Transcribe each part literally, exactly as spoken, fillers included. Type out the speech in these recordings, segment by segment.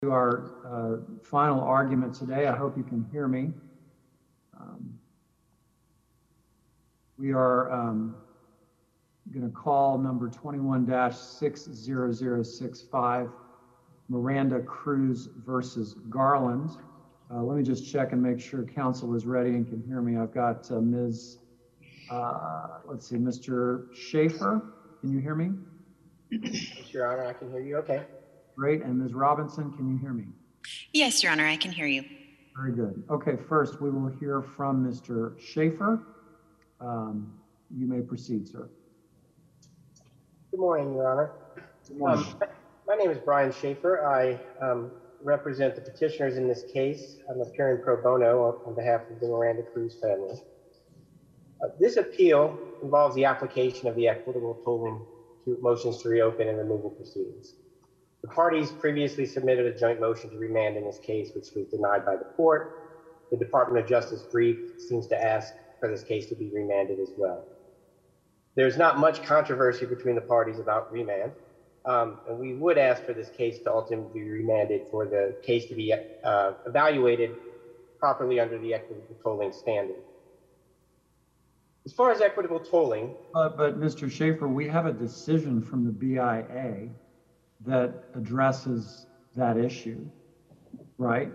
To our uh, final argument today. I hope you can hear me. Um, we are um, going to call number twenty-one dash six zero zero six five, Miranda Cruz versus Garland. Uh, let me just check and make sure counsel is ready and can hear me. I've got uh, Miz Uh, let's see, Mister Schaefer. Can you hear me? Yes, Your Honor, I can hear you. Okay. Great. And Miz Robinson, can you hear me? Yes, Your Honor, I can hear you. Very good. Okay, first we will hear from Mister Schaefer. Um, you may proceed, sir. Good morning, Your Honor. Good morning. Um, my name is Brian Schaefer. I um, represent the petitioners in this case. I'm appearing pro bono on behalf of the Miranda Cruz family. Uh, this appeal involves the application of the equitable tolling to motions to reopen and removal proceedings. The parties previously submitted a joint motion to remand in this case, which was denied by the court. The Department of Justice brief seems to ask for this case to be remanded as well. There's not much controversy between the parties about remand, um, and we would ask for this case to ultimately be remanded for the case to be uh, evaluated properly under the equitable tolling standard. As far as equitable tolling. Uh, but Mister Schaefer, we have a decision from the B I A that addresses that issue, right?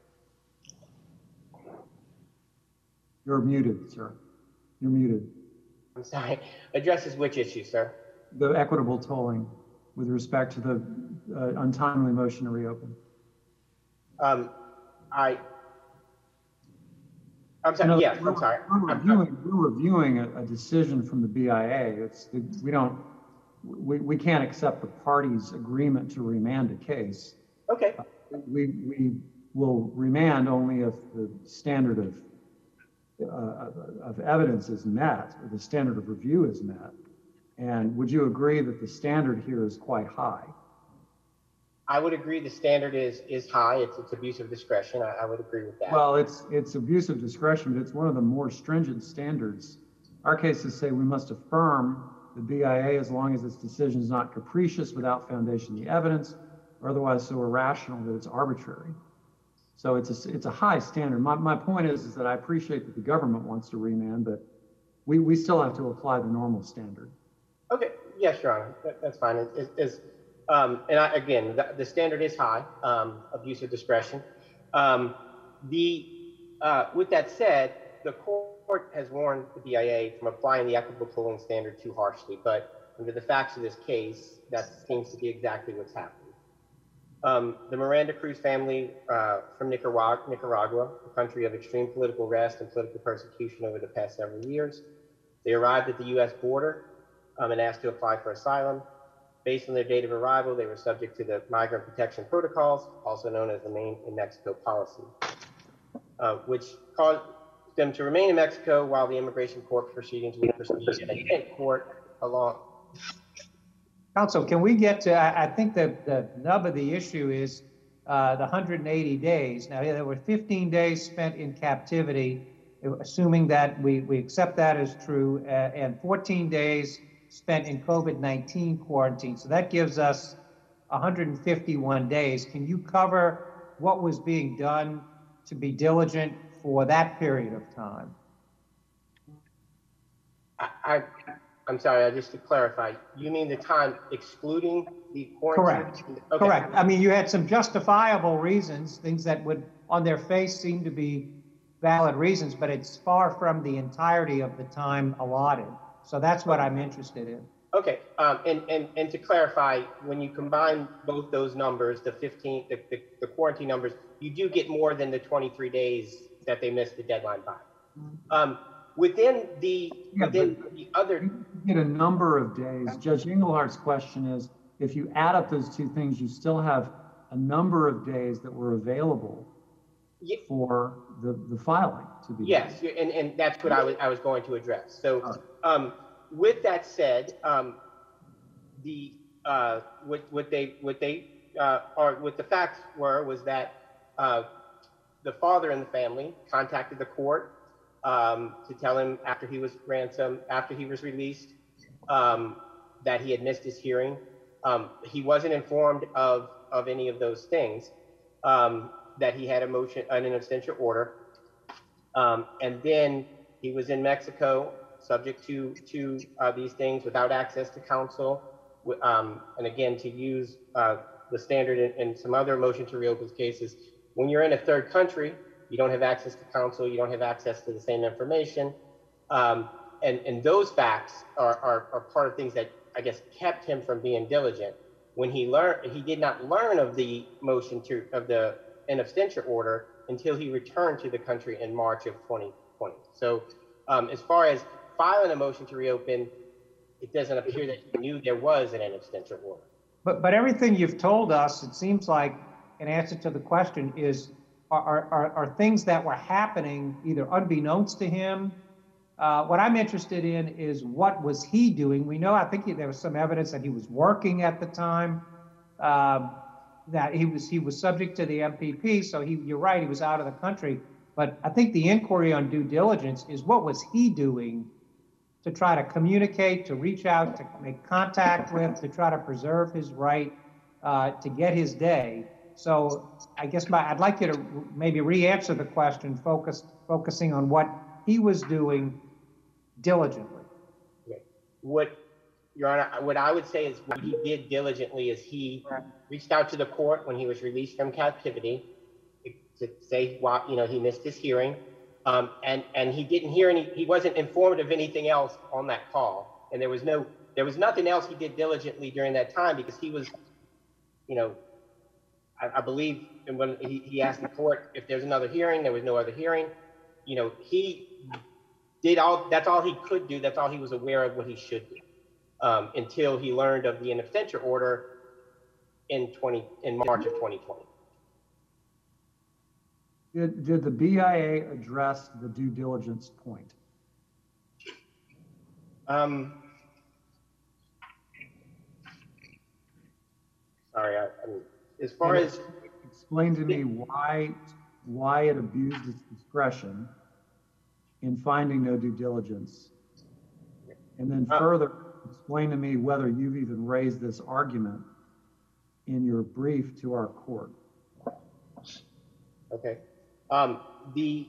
You're muted, sir. You're muted. I'm sorry. Addresses which issue, sir? The equitable tolling with respect to the uh, untimely motion to reopen. Um, I. I'm sorry. No, yes, we're, I'm sorry. We're I'm, reviewing, I'm, we're reviewing a, a decision from the B I A. It's the, we don't. We, we can't accept the party's agreement to remand a case. Okay. Uh, we, we will remand only if the standard of, uh, of evidence is met, or the standard of review is met. And would you agree that the standard here is quite high? I would agree the standard is is high. It's, it's abuse of discretion. I, I would agree with that. Well, it's, it's abuse of discretion, but it's one of the more stringent standards. Our cases say we must affirm the B I A as long as its decision is not capricious, without foundation in the evidence, or otherwise so irrational that it's arbitrary. So it's a, it's a high standard. My, my point is, is that I appreciate that the government wants to remand, but we, we still have to apply the normal standard. Okay, yes, Your Honor, that, that's fine. It, it, it's, um, and I, again, the, the standard is high, um, abuse of discretion. Um, the, uh, with that said, the court has warned the B I A from applying the equitable tolling standard too harshly, but under the facts of this case, that seems to be exactly what's happening. Um, the Miranda Cruz family uh, from Nicaragua, Nicaragua, a country of extreme political unrest and political persecution over the past several years, they arrived at the U S border um, and asked to apply for asylum. Based on their date of arrival, they were subject to the Migrant Protection Protocols, also known as the Remain in Mexico policy, uh, which caused them to remain in Mexico while the immigration court proceedings were proceeded in court along. Counsel, can we get to, I, I think that the nub of the issue is uh, the one hundred eighty days. Now, there were fifteen days spent in captivity, assuming that we, we accept that as true, uh, and fourteen days spent in COVID nineteen quarantine. So that gives us one hundred fifty-one days. Can you cover what was being done to be diligent for that period of time? I, I I'm sorry, just to clarify, you mean the time excluding the quarantine? Correct. Okay. Correct. I mean, you had some justifiable reasons, things that would on their face seem to be valid reasons, but it's far from the entirety of the time allotted. So that's what I'm interested in. Okay, um, and, and, and to clarify, when you combine both those numbers, the fifteen, the, the, the quarantine numbers, you do get more than the twenty-three days that they missed the deadline by. Um, within the, Yeah, within the other. You get a number of days. Judge Englehart's question is, if you add up those two things, you still have a number of days that were available Yeah. for the, the filing to be. Yes, and, and that's what I was, I was going to address. So um, with that said, um, the uh, what, what they what they uh, or what the facts were was that uh, the father in the family contacted the court um, to tell him after he was ransomed, after he was released, um, that he had missed his hearing. Um, he wasn't informed of of any of those things. um, that he had a motion, an abstention order. Um, and then he was in Mexico, subject to, to uh, these things without access to counsel. Um, and again, to use uh, the standard in, in some other motion to reopen cases, when you're in a third country, you don't have access to counsel, you don't have access to the same information. Um, and, and those facts are, are, are part of things that, I guess, kept him from being diligent. When he learned, he did not learn of the motion to, of the in absentia order until he returned to the country in March of twenty twenty. So um, as far as filing a motion to reopen, it doesn't appear that he knew there was an in absentia order. But, but everything you've told us, it seems like, in answer to the question, is are, are, are things that were happening either unbeknownst to him. Uh, what I'm interested in is what was he doing? We know, I think he, there was some evidence that he was working at the time, um, that he was he was subject to the M P P. So he, you're right, he was out of the country. But I think the inquiry on due diligence is what was he doing to try to communicate, to reach out, to make contact with, to try to preserve his right uh, to get his day. So I guess my, I'd like you to maybe re-answer the question, focus, focusing on what he was doing diligently. Okay. What, Your Honor, what I would say is what he did diligently is he Right. reached out to the court when he was released from captivity to say, well, you know, he missed his hearing. Um, and, and he didn't hear any, he wasn't informed of anything else on that call. And there was no, there was nothing else he did diligently during that time because he was, you know, I, I believe when he, he asked the court if there's another hearing, there was no other hearing. You know, he did all, that's all he could do. That's all he was aware of what he should do um, until he learned of the in absentia order in twenty, in March of twenty twenty. Did, did the B I A address the due diligence point? Um, sorry, I, I mean, as far And as explain to me why why it abused its discretion in finding no due diligence, and then Uh, further explain to me whether you've even raised this argument in your brief to our court. Okay. Um, the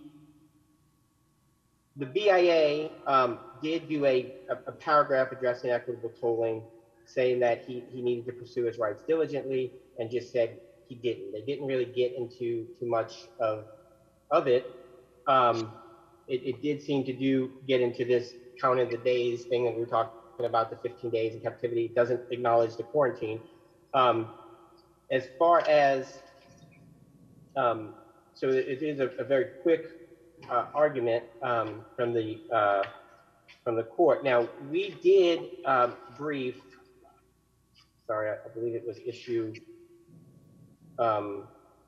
the B I A um, did do a, a, a paragraph addressing equitable tolling, saying that he, he needed to pursue his rights diligently, and just said he didn't. They didn't really get into too much of of it. Um, it, it did seem to do get into this counting the days thing that we were talking about, the fifteen days in captivity. It doesn't acknowledge the quarantine. Um, as far as um, So it is a, a very quick uh, argument um, from the uh, from the court. Now we did um, brief. Sorry, I, I believe it was issue. Um,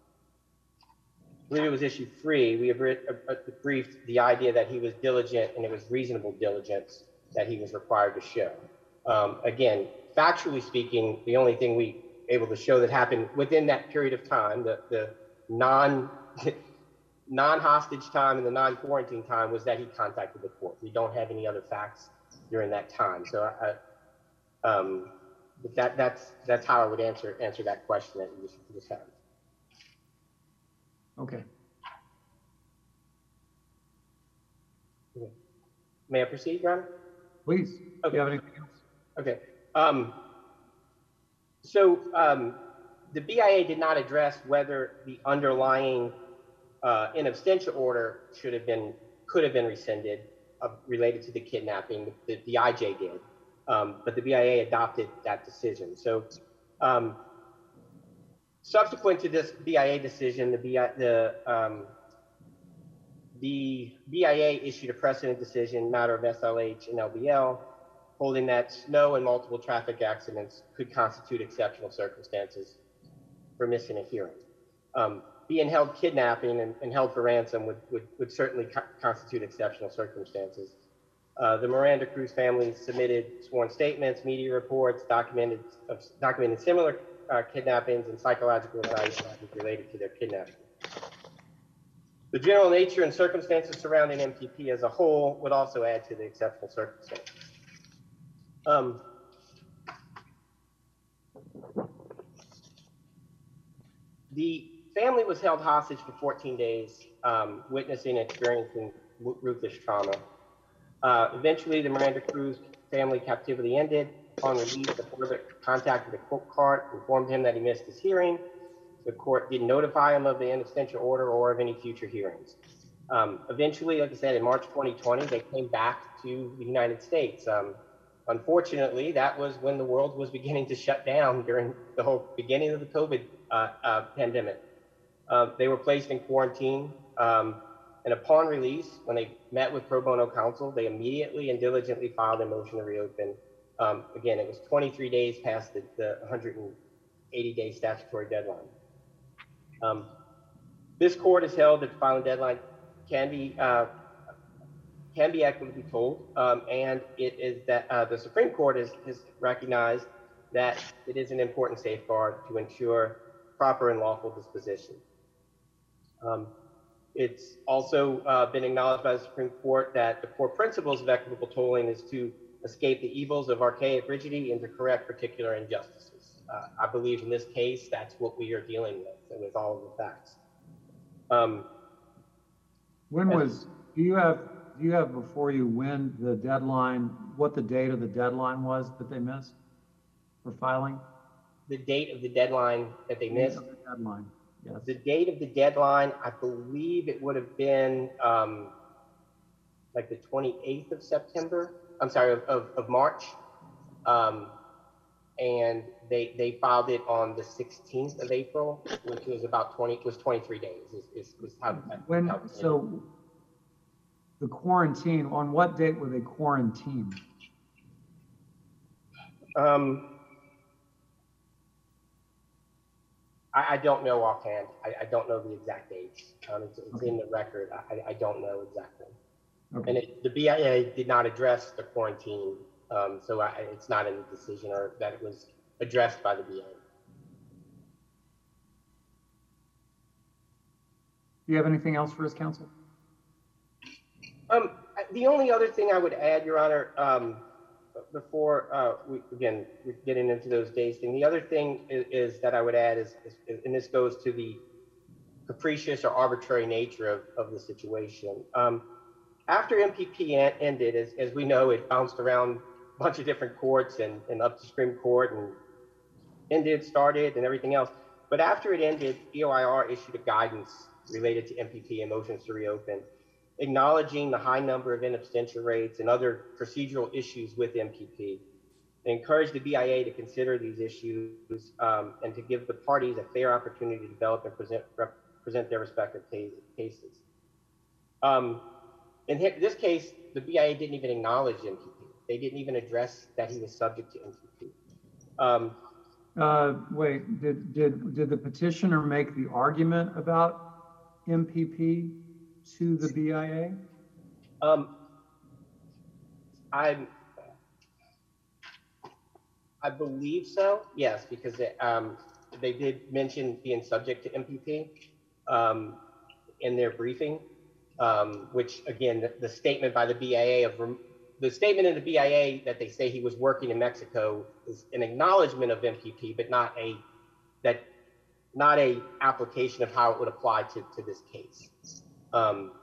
I believe it was issue three. We have re- uh, briefed the idea that he was diligent and it was reasonable diligence that he was required to show. Um, again, factually speaking, the only thing we able to show that happened within that period of time, the the non non-hostage time and the non-quarantine time, was that he contacted the court. We don't have any other facts during that time. So I, um, that that's that's how I would answer answer that question that you just, you just had. Okay. Okay. May I proceed, Ron? Please. Okay. Do you have anything else? Okay. Um, so um, the B I A did not address whether the underlying uh, in absentia order should have been, could have been rescinded uh, related to the kidnapping. The, the I J did, um, but the B I A adopted that decision. So um, subsequent to this B I A decision, the, B I, the, um, the B I A issued a precedent decision, matter of S L H and L B L, holding that snow and multiple traffic accidents could constitute exceptional circumstances for missing a hearing. Um, being held kidnapping and, and held for ransom would, would, would certainly co constitute exceptional circumstances. Uh, the Miranda Cruz family submitted sworn statements, media reports, documented, uh, documented similar uh, kidnappings and psychological evaluations related to their kidnapping. The general nature and circumstances surrounding M P P as a whole would also add to the exceptional circumstances. Um, the family was held hostage for fourteen days, um, witnessing and experiencing ruthless trauma. Uh, eventually, the Miranda Cruz family captivity ended. Upon release, the father contacted the court, informed him that he missed his hearing. The court didn't notify him of the in absentia order or of any future hearings. Um, eventually, like I said, in March twenty twenty, they came back to the United States. Um, unfortunately, that was when the world was beginning to shut down during the whole beginning of the COVID uh, uh, pandemic. Uh, they were placed in quarantine, um, and upon release, when they met with pro bono counsel, they immediately and diligently filed a motion to reopen. Um, again, it was twenty-three days past the, the one hundred eighty day statutory deadline. Um, this court has held that the filing deadline can be uh, can be equitably told, um, and it is that uh, the Supreme Court has, has recognized that it is an important safeguard to ensure proper and lawful disposition. Um, it's also uh, been acknowledged by the Supreme Court that the core principles of equitable tolling is to escape the evils of archaic rigidity and to correct particular injustices. Uh, I believe in this case, that's what we are dealing with, and with all of the facts. Um, When was, do you have, do you have before you when the deadline, what the date of the deadline was that they missed for filing? The date of the deadline that they missed? The deadline, yes. The date of the deadline, I believe it would have been um, like the twenty-eighth of September. I'm sorry, of, of, of March. Um, and they they filed it on the sixteenth of April, which was about twenty, was twenty-three days. Is, is, is how, when, how so the quarantine, on what date were they quarantined? Um, I, I don't know offhand. I, I don't know the exact dates. Um, it's it's okay. In the record. I, I don't know exactly. Okay. And it, the B I A did not address the quarantine, um, so I, it's not in the decision or that it was addressed by the B I A. Do you have anything else for us, counsel? Um, the only other thing I would add, Your Honor, um, before uh, we again we're getting into those days thing, the other thing is, is that I would add is, is, and this goes to the capricious or arbitrary nature of, of the situation. Um, after M P P ended, as, as we know, it bounced around a bunch of different courts and, and up to Supreme Court and ended, started, and everything else. But after it ended, E O I R issued a guidance related to M P P and motions to reopen, acknowledging the high number of in absentia rates and other procedural issues with M P P. They encouraged the B I A to consider these issues um, and to give the parties a fair opportunity to develop and present, rep, present their respective cases. Um, in this case, the B I A didn't even acknowledge M P P. They didn't even address that he was subject to M P P. Um, uh, wait, did, did, did the petitioner make the argument about M P P to the B I A? Um, I'm, I believe so, yes, because it, um, they did mention being subject to M P P um, in their briefing, um, which again, the, the statement by the B I A of, the statement in the B I A that they say he was working in Mexico is an acknowledgement of M P P, but not a, that, not a application of how it would apply to, to this case. Um,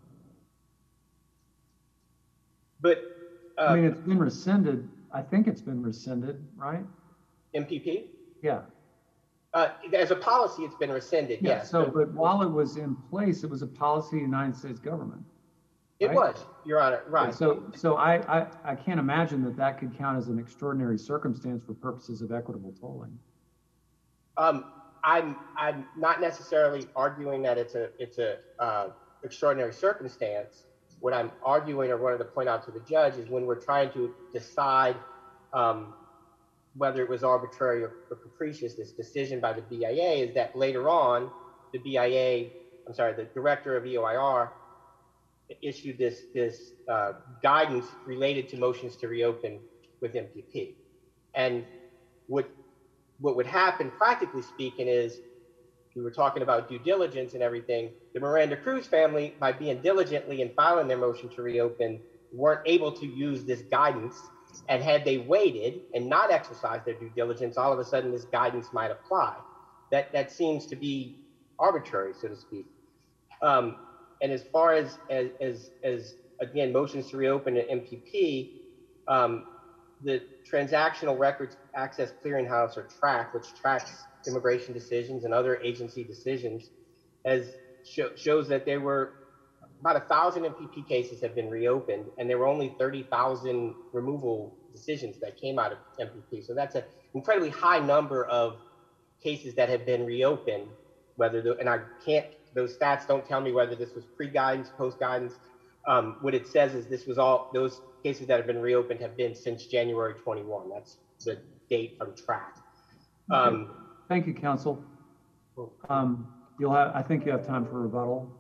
but uh, I mean, it's been rescinded. I think it's been rescinded, right? M P P? Yeah. Uh, as a policy, it's been rescinded. Yeah. Yes. So, but while it was in place, it was a policy of the United States government. It right? was, Your Honor. Right. So, so I, I, I can't imagine that that could count as an extraordinary circumstance for purposes of equitable tolling. Um, I'm I'm not necessarily arguing that it's a it's a uh, extraordinary circumstance. What I'm arguing or wanted to point out to the judge is when we're trying to decide um, whether it was arbitrary or, or capricious, this decision by the B I A is that later on, the B I A, I'm sorry, the director of E O I R issued this this uh, guidance related to motions to reopen with M P P. And what what would happen, practically speaking, is we were talking about due diligence and everything. The Miranda Cruz family, by being diligently and filing their motion to reopen, weren't able to use this guidance. And had they waited and not exercised their due diligence, all of a sudden this guidance might apply. That that seems to be arbitrary, so to speak. Um, and as far as, as, as, as, again, motions to reopen an M P P, um, the Transactional Records Access Clearinghouse, or TRAC, which tracks immigration decisions and other agency decisions, as sh shows that there were about a thousand M P P cases have been reopened, and there were only thirty thousand removal decisions that came out of M P P. So that's an incredibly high number of cases that have been reopened. Whether the, and I can't, those stats don't tell me whether this was pre-guidance, post-guidance. Um, what it says is this was all, those cases that have been reopened have been since January twenty-first. That's the date from TRAC. Um, okay. Thank you, counsel. Um, you'll have, I think you have time for rebuttal.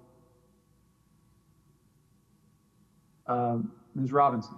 Um, Miz Robinson.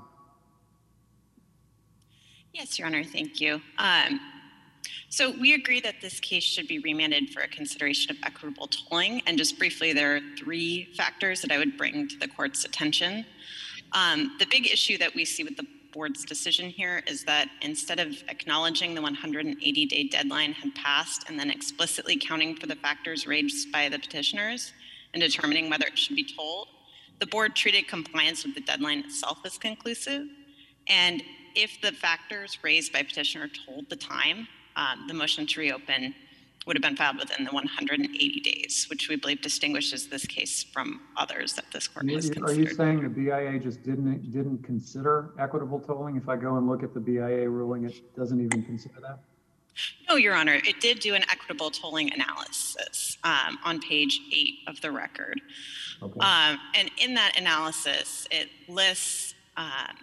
Yes, Your Honor, thank you. Um, so we agree that this case should be remanded for a consideration of equitable tolling. And just briefly, there are three factors that I would bring to the court's attention. Um, the big issue that we see with the board's decision here is that instead of acknowledging the one hundred eighty day deadline had passed and then explicitly counting for the factors raised by the petitioners and determining whether it should be tolled, the board treated compliance with the deadline itself as conclusive. And if the factors raised by petitioner told the time, um, the motion to reopen would have been filed within the one hundred eighty days, which we believe distinguishes this case from others that this court has considered. Are you saying the B I A just didn't didn't consider equitable tolling? If I go and look at the B I A ruling, it doesn't even consider that? No, Your Honor, it did do an equitable tolling analysis um, on page eight of the record. Okay. Um, and in that analysis, it lists, um,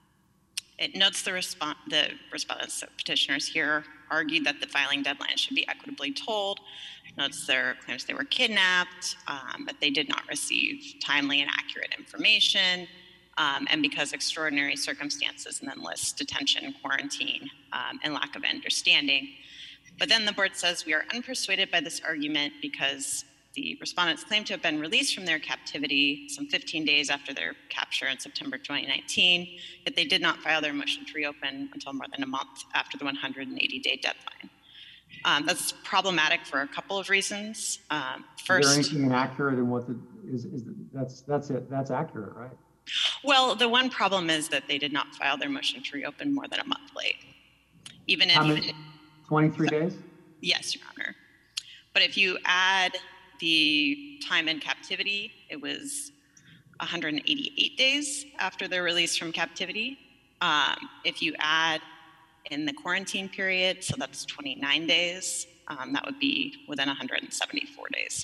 it notes the, response, the respondents, so petitioners here argued that the filing deadline should be equitably tolled, notes their claims they were kidnapped, um, but they did not receive timely and accurate information, um, and because extraordinary circumstances, and then lists detention, quarantine, um, and lack of understanding. But then the board says we are unpersuaded by this argument because the respondents claim to have been released from their captivity some fifteen days after their capture in September twenty nineteen, yet they did not file their motion to reopen until more than a month after the one hundred eighty day deadline. Um, that's problematic for a couple of reasons. Um, first, is there anything inaccurate in what the is? Is that's that's it? That's accurate, right? Well, the one problem is that they did not file their motion to reopen more than a month late. Even if How many, twenty-three so, days? Yes, Your Honor. But if you add the time in captivity, it was one hundred eighty-eight days after their release from captivity. Um, if you add in the quarantine period, so that's twenty-nine days, um, that would be within one hundred seventy-four days.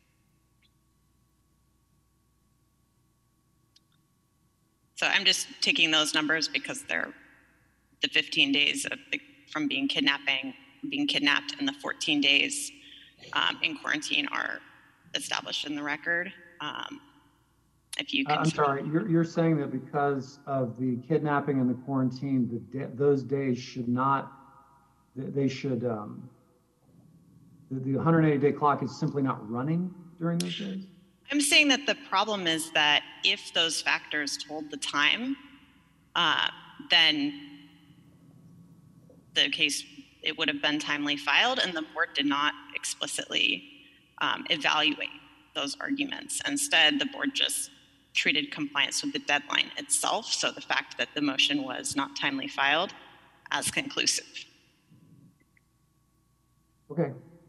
So I'm just taking those numbers because they're the fifteen days of the, from being kidnapping, being kidnapped, and the fourteen days um, in quarantine are established in the record. Um, if you Uh, I'm sorry, you're, you're saying that because of the kidnapping and the quarantine, the de those days should not, they should, um, the, the one hundred eighty day clock is simply not running during those days? I'm saying that the problem is that if those factors told the time, uh, then the case, it would have been timely filed, and the board did not explicitly um, evaluate those arguments. Instead, the board just treated compliance with the deadline itself, so the fact that the motion was not timely filed, as conclusive. Okay.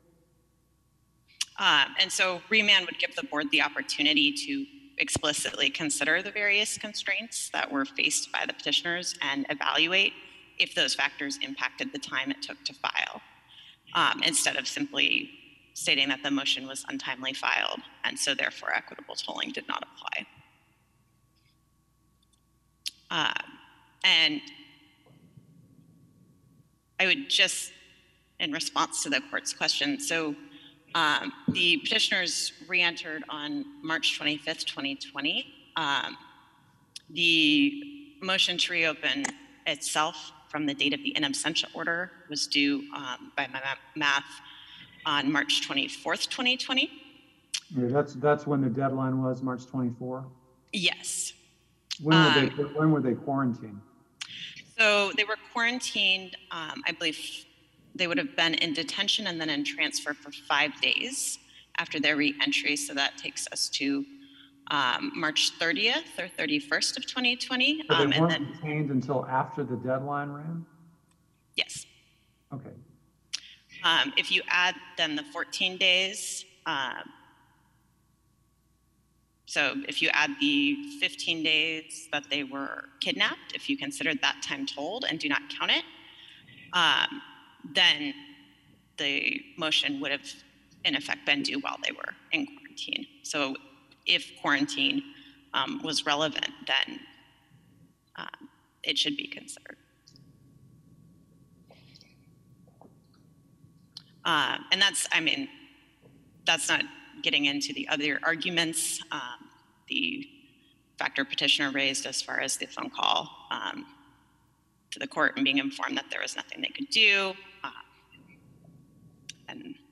Um, and so remand would give the board the opportunity to explicitly consider the various constraints that were faced by the petitioners and evaluate if those factors impacted the time it took to file, um, instead of simply stating that the motion was untimely filed, and so therefore equitable tolling did not apply. Uh, and I would just, in response to the court's question, so um, the petitioners re-entered on March twenty-fifth, twenty twenty. Um, the motion to reopen itself from the date of the in absentia order was due um, by my math on March twenty-fourth, twenty twenty. Yeah, that's that's when the deadline was, March twenty-fourth. Yes. When were um, they when were they quarantined? So they were quarantined, um, I believe they would have been in detention and then in transfer for five days. after their re-entry. So that takes us to um, March thirtieth or thirty-first of twenty twenty. So they Um, and weren't then, detained until after the deadline ran? yes. Okay. Um, if you add then the fourteen days, uh, so if you add the fifteen days that they were kidnapped, if you considered that time told and do not count it, um, then the motion would have in effect been due while they were in quarantine. So if quarantine um, was relevant, then um, it should be considered. Uh, and that's, I mean, that's not getting into the other arguments um, the factor petitioner raised as far as the phone call um, to the court and being informed that there was nothing they could do. Uh, and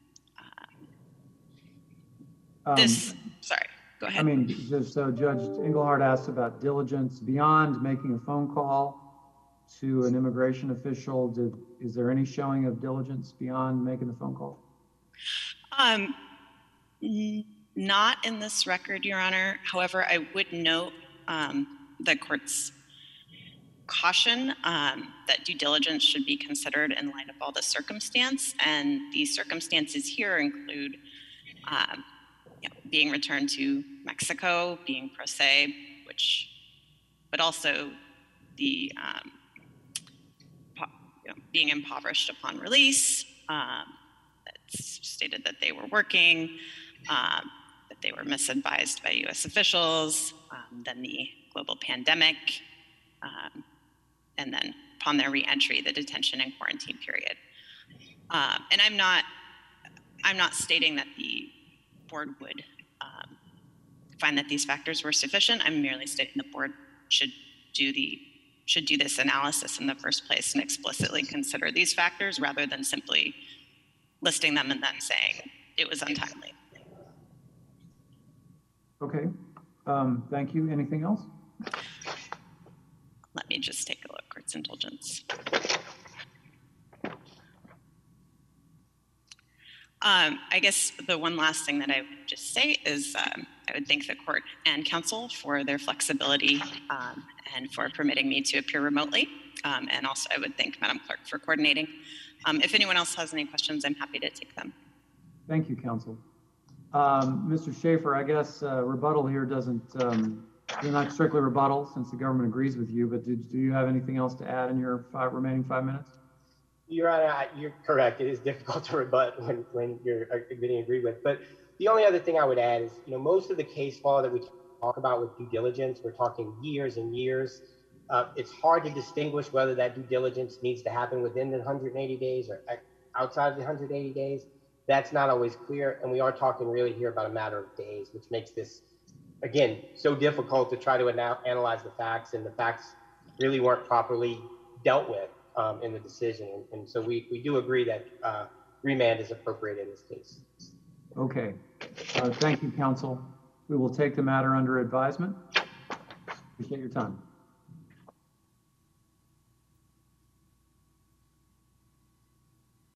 uh, Um, this, sorry, go ahead. I mean, just, so Judge Engelhardt asked about diligence beyond making a phone call to an immigration official. Did, is there any showing of diligence beyond making the phone call? Um, n- not in this record, Your Honor. However, I would note um, the court's caution um, that due diligence should be considered in light of all the circumstance, and the circumstances here include um, you know, being returned to Mexico, being pro se, which, but also the um, po- you know, being impoverished upon release. Um, it's stated that they were working, um, that they were misadvised by U S officials, um, then the global pandemic, um, and then upon their reentry, the detention and quarantine period. Uh, and I'm not, I'm not stating that the board would um, find that these factors were sufficient. I'm merely stating the board should do the should do this analysis in the first place and explicitly consider these factors rather than simply listing them and then saying it was untimely. Okay, um, thank you. Anything else? Let me just take a look. Court's indulgence. Um, I guess the one last thing that I would just say is um, I would thank the court and counsel for their flexibility um, and for permitting me to appear remotely. Um, and also I would thank Madam Clerk for coordinating. Um, if anyone else has any questions, I'm happy to take them. Thank you, counsel. Um, Mister Schaefer, I guess uh, rebuttal here doesn't, um, you're not strictly rebuttal since the government agrees with you, but do, do you have anything else to add in your five remaining five minutes? You're right. You're correct. It is difficult to rebut when, when you're getting agreed with. But the only other thing I would add is, you know, most of the case law that we talk about with due diligence, we're talking years and years. Uh, it's hard to distinguish whether that due diligence needs to happen within the one hundred eighty days or outside of the one hundred eighty days. That's not always clear. And we are talking really here about a matter of days, which makes this, again, so difficult to try to ana- analyze the facts, and the facts really weren't properly dealt with um, in the decision. And, and so we, we do agree that uh, remand is appropriate in this case. Okay, uh, thank you, counsel. We will take the matter under advisement. Appreciate your time.